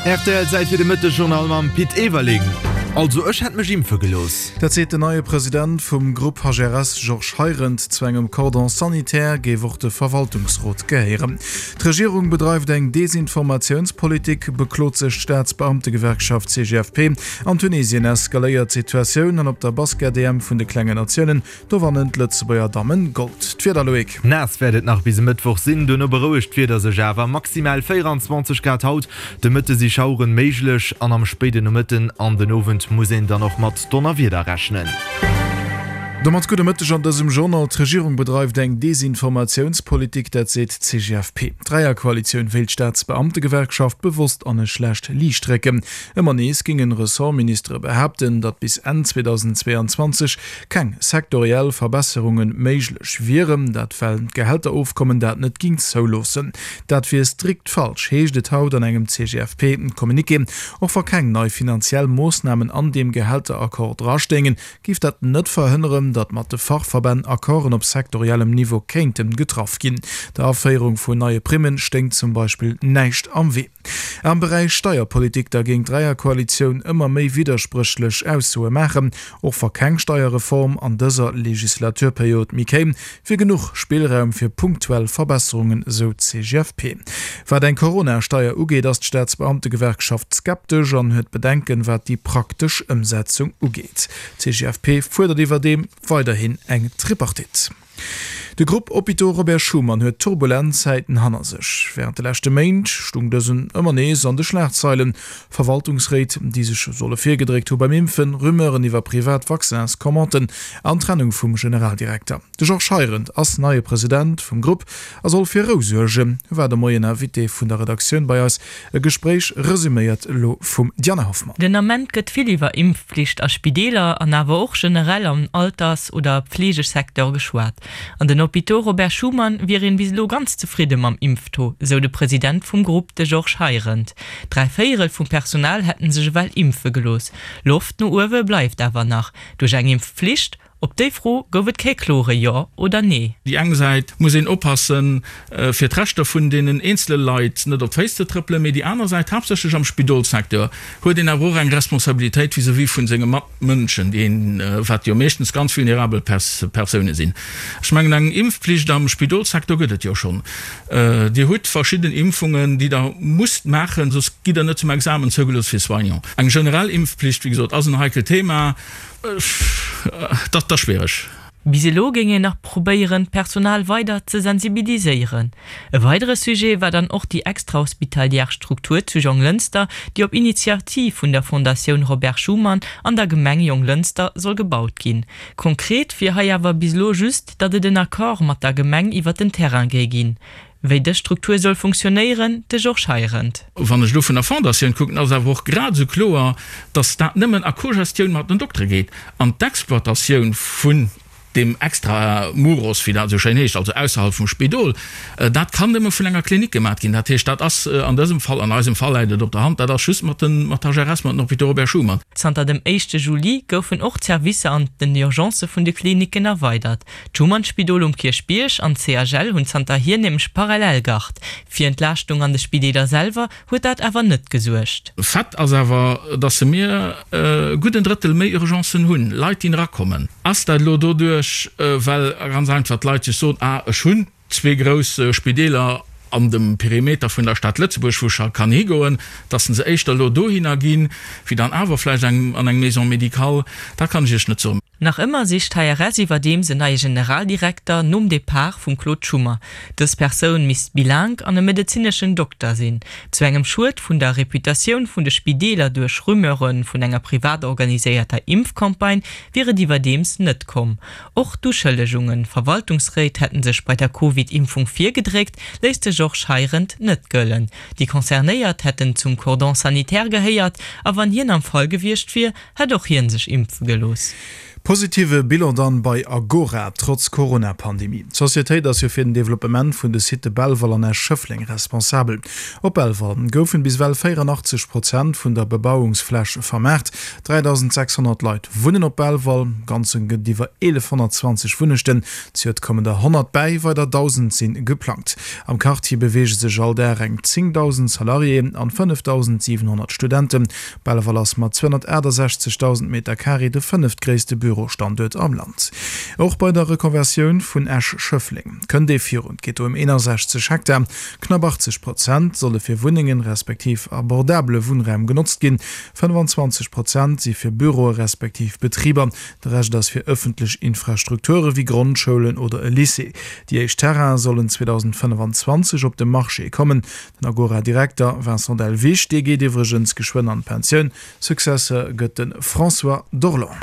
RTL seit fir de Mitte Journal am Pit Everlegen. Also ech hat Regime gelos. Dat se der neue Präsident vum Gruppe Hageras George Heirend zwängem Cordon sanitär gewur de Verwaltungsrot geheieren. Regierung bedreift eng Desinformationspolitik, beklot sech Staatsbeamte Gewerkschaft CGFP. An Tunesien eskaléiert Situationun an op der BasketDM vun de Klenge Nationen, do wannent Lützebauer Dammmen Gold. Twiderloik. Nas werdet nach bis Mittwoch sinn dunner beruhigt wieder se Java maximal 24 Grad haut, de Mitte sie schauren meiglech an am speden Mitten an den Owen muss dann noch mat Donner wieder rechnen. Mat gute Mëttech an dessem Journal Regierung bedreift eng Desinformationspolitik, dat se CGFP. Dreier Koalition Weltstaatsbeamtegewerkschaft bewusst an e schlecht Liestrecke. Immer nees gingen Ressortminister behaupten, dat bis Ende 2022 keng sektoriell Verbesserungen meiglech wären, dat fällen Gehälter aufkommen, dat net ging so losen. Dat fir strikt falsch heeschtet haut an engem CGFP Kommuniké och war keng neu finanziell Moosnahmen an dem Gehälterakkord rastengen, gift dat net verhinderen, dat mat de Fachverband Akkoren op sektoriellem Niveau keintem getroffen gin. Der Aufeierung vu neue Primen stinkt zum Beispiel neicht am Weh. Am Bereich Steuerpolitik dagegen dreier Koalition immer méi widersprüchlich aussue machen, och ver keng Steuerreform an dieser Legislaturperiode mikéim fir genug Spielraum fir punktuell Verbesserungen so CGFP. War den Corona-Steuer ugeht as Staatsbeamtegewerkschaft skeptisch an huet bedenken, wat die praktisch Umsetzung ugeht. CGFP fordert iwwer dem weiterhin eng Tripartit. De Gruppe Opito Robert Schumann huet Turbulenzzeiten hanner sech. Während der letzte Main stungëssen ëmmer nees an de Schlachtzeilen. Verwaltungsrät, die sech solle firgedregt hu beim Impfen, Rümmeren iwwer Privatvaccins-Kommenten an Trennung vum Generaldirektor. De George Heirend as neue Präsident vum Gruppe soll fir Rosurge, war der moien Invité vun der Redaktion bei uns e Gespräch resümiert lo vum Diana Hoffmann. Den Amment gëtt viel iwwer Impfpflicht als Spideler an awer och generell am Alters- oder Pflegesektor geschwart. An den Opito Robert Schumann wären bislo ganz zufrieden am Impfto, so der Präsident vom Gruppe de George Heirend. 3/4 vom Personal hätten sich well impfe gelos. Luft no Uwe bleibt aber nach. Durch eng Impfpflicht, ob de froh gowet Kelore ja oder nee. Die Angseite muss ihn oppassen fir Trechter vun denen einzelne Leiit net op feste triple me die andere Seite hauptsächlich am Spidolsektor huet den wo eng Responsabilität wie vun se Mënschen den wat jo mechtens ganz vulnerabel Personen sinn. Schmengen eng Impfpflicht am Spidolsektor gëtt ja schon. Die hut verschiedene Impfungen, die da muss machen, sos gi net zum Examen zögellos fir Soignon. Eng Generalimpfpflicht wie gesagt as ein heikel Thema. Das schwerisch. Biselo ginge nach probieren Personal weiter zu sensibilisieren. Ein weiteres Sujet war dann auch die extrahospitaliärstruktur zu Jung Lünster, die auf Initiativ von der Fondation Robert Schumann an der Gemeinde Jung Lünster soll gebaut gehen. Konkret für Haya war bislo just, dass den Akkord mit der Gemeinde über den Terrain gehen. Wie die Struktur soll funktionieren, de George Heirend. Van der von der Fondation gucken also auch gerade so klar, dass da nimmen Akkugestion mit dem Doktor geht an d'Exploitation von dem extra Muros wie so schön ist, also außerhalb vom Spidol, dat kann immer von länger Klinik gemacht gehen. Dat statt an diesem Fall an diesem Fall leidet auf der Hand, da schüss mit den Matagerismus noch wieder Robert Schumann. Zter dem 1. Juli goufen auch Service an den Urgenze von den Kliniken erweitert. Schumann Spidol Kirchbiersch an CHL und Santa hier nämlich parallel gacht. Für Entlastung an der Spideler selber wird dat aber nicht gesucht. Fett also aber, dass sie mir guten Drittel mehr Urgenzen hun, Leute in rakommen. As dat lo durch weil ganz einfach Leute so schon zwei große Spideler an dem Perimeter von der Stadt Lützeburg kann goen, dass sie echt Lodo hingehen, wie dann aberfleisch an eng Maison Medikal, da kann ich nicht so. Nach immer sich Teilresiver dem se neue Generaldirektor num Depart vum Claude Schumer. Das Person misst bilang an dem medizinischen Doktor sinn. Zu engem Schuld vun der Reputation vun de Spideler durch Rümmeren vun enger privat organisierter Impfkampagne wäre die dems net kom. Och Duschellegungen, Verwaltungsrät hätten sich bei der Covid-Impfung 4 gedregt, leiste George Heirend net göllen. Die konzernéiert hätten zum Cordon sanitär geheiert, aber wann hier am Fall gewircht wir, hat auch hier sich impfen gelos. Positive Bilder dann bei Agora trotz Corona-Pandemie. Société das für den Development vun de Site Belval an Schöffling responsabel. Op Belval goufen bis well 84% vun der Bebauungsfläche vermerkt. 3600 Leute wohnen op Belval, ganzen gediwer 1120 Wunnechten, kommen der 100 bei, weil der 1000 sind geplant. Am Quartier bewege se all der eng 10.000 Salarien an 5700 Studenten. Belval ass mat 260.000 Meter Carré de 5. größte Bürostandort am Land. Auch bei der Rekonversion vun Esch Schöffling können de vir und geht 61 Hektar. Knapp 80% solle fir Wohnungen respektiv abordable Wohnraum genutzt gin, 25% sie fir Büro respektiv Betrieber, der Rest das fir öffentlich Infrastrukture wie Grundschulen oder Lycée. Die Terra sollen 2025 op dem Marché kommen. Den Agora-Direktor Vincent Delvich, die geht übrigens geschwind an Pension. Successe götten François Dorland.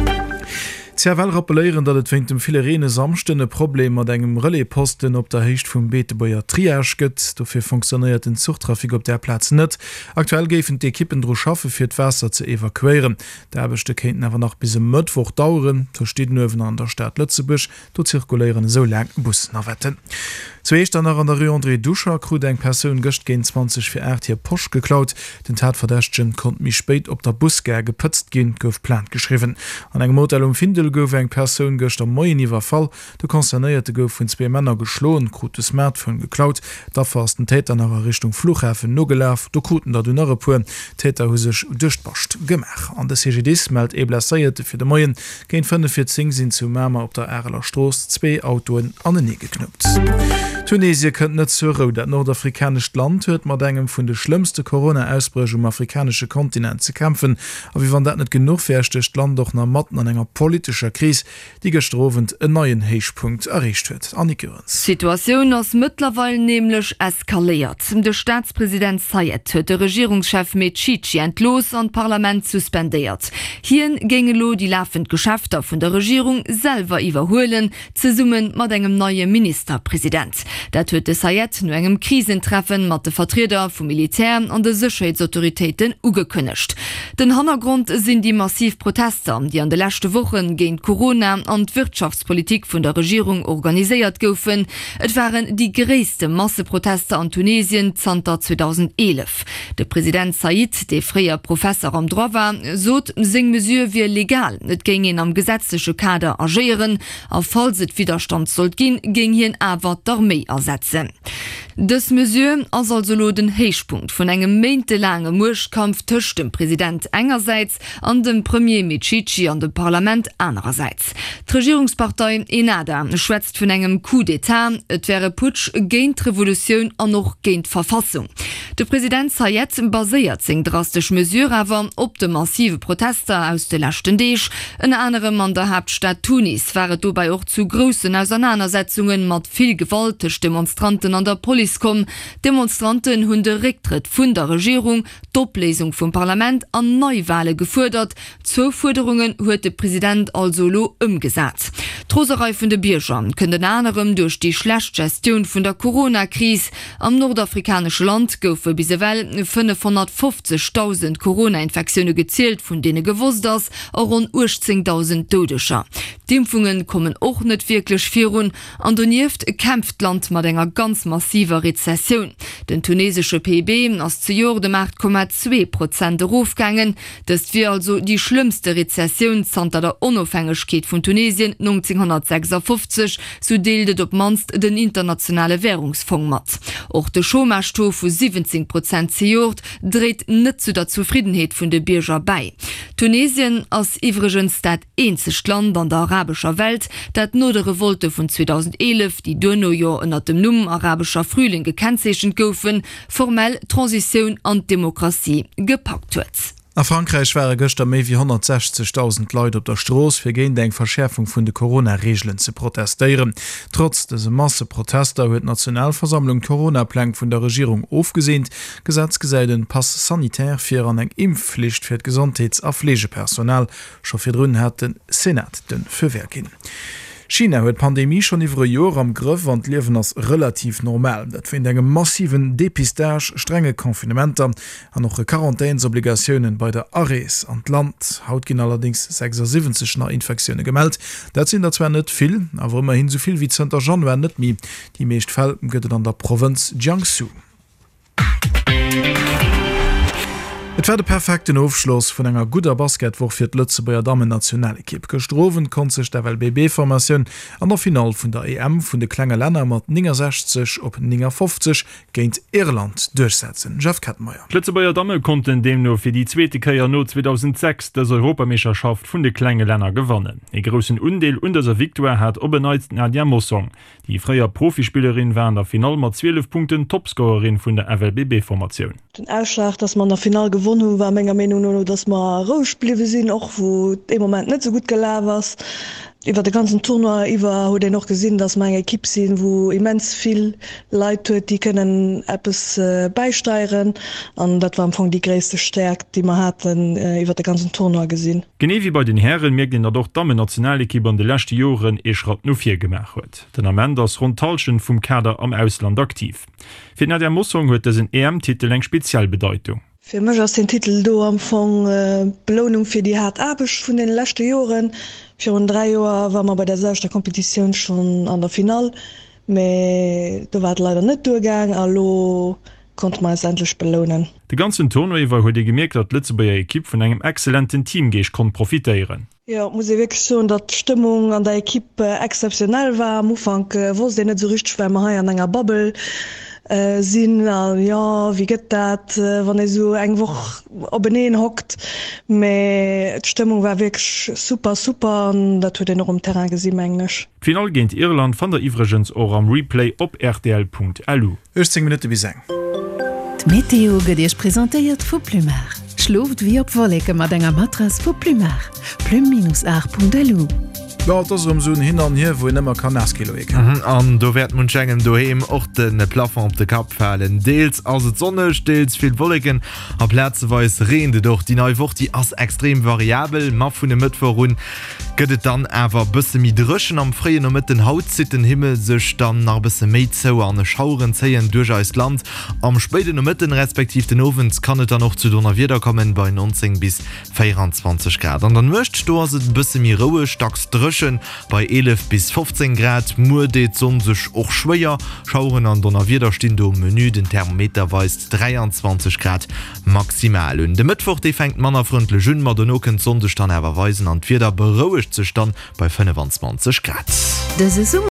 Well rappelieren, dat et dem viele Rene samstünne Problem mat engem Reléposten op der Hecht vum Beetebauer Triage gëtt, dofir funktioniert den Zuchttrafik op der Platz net. Aktuell gefen d Kippen dro schaffe fir d Wasser ze evakuieren. Der bechte kenten awer nach bis Mëttwoch dauren, steht nowen an der Stadt Lützebusch, do zirkulieren so lang Bussen erwetten. Zuerst an der Rue André Duscher krut eng Perun gëcht gen 20 fir hier Posch geklaut. Den Tatverdächtchen kon mich spät op der Busger gepëtzt gin gouf plant geschrieben. An eng Modell Findel gouf eng Perun gëcht am Moiwwer Fall. De konzernierte gouf vun 2 Männer geschloen, krute Smart vun geklaut. Da fast den Täter nach Richtung Flughäfen no gelaf, do kruten der dunnerre Puren Täter husech duchtbarcht gemach. An der CGDs meldt blaierte fir de Moien géint 45 sinn zu Mämer op der Äler Stroos 2 Autoen an den nie geknüpt. Tunesien könnt net so dat nordafrikanisch Land huet mat engem vun de schlimmste Corona-Ausbrech afrikanische Kontinent ze kämpfen, a wie wann dat net genug verchtecht Land doch na Matten an enger politischer Krise, die gestrovent en neuen Heichpunkt erreicht huet. Situation ass mittlerweile nämlich eskaliert. De Staatspräsident Sayed huet de Regierungschef Mechichi entlos an Parlament suspendiert. Hien ginge lo die laufend Geschäfter vun der Regierung selber iwwerholen, ze summen mat engem neue Ministerpräsident. Dat huet de Sayed no engem Krisentreffen mat de Vertreter vum Militär an de Sicherheitsautoritäten ugekünnecht. Den Hintergrund sind die massiv Protester, die an de letzte Wochen gegen Corona und Wirtschaftspolitik von der Regierung organisiert goufen. Et waren die größte Masseproteste an Tunesien seit 2011. Der Präsident Said, der freier Professor am Droit war, sot sing mesure wie legal. Et ging ihn am gesetzliche Kader agieren, auf falls et Widerstand sollt gehen, ging hin aber d'Armee ersetzen. Das mesure as also den Heichpunkt von engem monatelange Murschkampf tisch dem Präsident engerseits an dem Premier Mechichi an dem Parlament andererseits. Die Regierungspartei Ennahda schwätzt von engem Coup d'État, et wäre Putsch gegen Revolution an noch gegen Verfassung. Der Präsident Sayed basiert sing drastisch mesure aber op de massive Proteste aus de lachten Deeg. Een andere an der Hauptstadt Tunis wäre dabei auch zu großen Auseinandersetzungen mat viel gewaltig Demonstranten an der Polizei kom. Demonstranten hun de Rücktritt vun der Regierung, Doplesung vom Parlament an Neuwahlen gefordert. 2 Forderungen huet der Präsident also lo umgesetzt. Troserei vun de Bierger können anderem durch die Schlechtgestion vun der Corona-Krise am nordafrikanische Land goufe bis well 550.000 Corona-Infektionen gezielt, von denen gewusst das rund 18.000 Todescher. Die Impfungen kommen auch nicht wirklich führen. An der Nieft kämpft Land mit einer ganz massiver Rezession. Den tunesische PIB aus zu Jahr de 8,2% aufgegangen. Das wäre also die schlimmste Rezession seit der Unabhängigkeit von Tunesien 1956, so delte op manst den internationale Währungsfonds mat. Auch der Chômage von 17% zehrt dreht nicht zu der Zufriedenheit von der Bürger bei. Tunesien als übrigens das einzige Land an der arabischer Welt, dat nur der Revolte von 2011, die Donojahr unter dem Numm arabischer Frühling gekennzeichnet goufen, formell Transition an Demokratie gepackt wird. A Frankreich wäre gëcht méi wie 160.000 Leute op der Stroos fir géint eng Verschärfung vun de Corona-Regeln ze protestieren. Trotz dese Masseprotester huet Nationalversammlung Corona-Plan vun der Regierung aufgesehnt, Gesetzgesäiden Pass sanitär fir an eng Impfpflicht fir d Gesundheits- a Pflegepersonal, scho fir runn hat den Senat den Verwerkin. China huet Pandemie schon iwwer Jor am Grëff an liewen ass relativ normal. Dat find engem massiven Depistage, strenge Konfinementer an noch Quarantänsobligationen bei der Ares an Land. Haut gin allerdings 76 nach Infektionune gemeldt. Dat sind datzwer net vill, awer immer hin soviel wie Zter Januar net mi. Die meescht Fäll gëtt an der Provinz Jiangsu. Et war de perfekten Aufschluss vun enger guter Basketwoch fir d Lützebauer Damen Nationalkipp. Gestrowen kon sech der WBB-Formatioun an der Final vun der EM vun de klenge Länner mat 60 op 50 géint Irland durchsetzen. Jeff Kettmeier. Lützebauer Damme konnten dem nur fir die zweete Käier no 2006 des Europameisterschaft vun de klenge Länner gewonnen. E grossen Undeel unter der Viktoire hat obenneits Nadia Mossong. Die freier Profispielerin waren der Final mat 12 Punkten Topscorerin vun der WBB-Formatioun. Den Ausschlag, dass man der Final gewonnen war méger Meinung, dass man Rouge bliwe sinn och wo de moment net so gut gelä was. Iwer de ganzen Tournoi iwwer ho noch gesinn, dats ma Kipp sinn, wo immens viel Leiit huet, die können Apps beisteieren an dat war amfang die gréste Stärk, die man hat iwwer de ganzen Tournoi gesinn. Gene wie bei den Herren mir den er doch Damme Nationalkipp an de lachte Joren e schrat no 4 gemacht huet. Den Amment ass Rundtalschen vum Kader am Ausland aktiv. Fi der Mossung huet es en EM-Titel eng Spezialbedeutung. Für mich ist den Titel do am Belohnung für die hart Arbeit von den letzten Jahren. Für 3 Jahre war man bei der ersten Kompetition schon an der Final, aber da war leider nicht durchgegangen, also konnte man es endlich belohnen. Den ganzen Tournoi war heute gemerkt, dass Lützebauer Equipe von einem exzellenten Teamgeist konnte profitieren. Ja, muss ich wirklich sagen, dass die Stimmung an der Equipe exceptionell war. Am Anfang wusste ich nicht so richtig, weil wir hier an einer Bubble sinn ja wie gëtt dat wann e so eng woch op beneen hockt méi d'Stimmung war wirklich super an dat huet noch um Terrain gesinn englisch. Final géint Irland van der Ivregens or am Replay op rtl.lu 18 Minuten bis eng. Meteo gët Dich präsentéiert vu Plumar. Schluft wie op Wollecke mat enger Matras vu Plumar. Plum-ar.lu. Ja, das so hin an hier wo immer kann Kilo an do werd man schenngen doheem och den Plafon op de Kap fallen deels as het sonne steels viel Wolllegen a Plätzeweis rede doch die neue Woche die ass extrem variabel ma vun de Mittwoch run gëtt dann awer bisse mi dreschen am freien om mit den Haut sitten Himmel sech dann nach bisse méi zou an Schauren zeien durch als Land am speden om mitten respektiv den Ovens kann et dann noch zu Donner wieder kommen bei 19 bis 24 Grad an dann mcht do se bisse mir roue stacks bei 11 bis 15 Grad Mude sech och schwéier Schauren an Donner wieder stehen do Menü den Thermometer weist 23 Grad maximal und de Mittwoch de fängt man afrundle Jun mat den Oken Sondestand erweisen an wieder berouigt ze stand bei 25 Grad.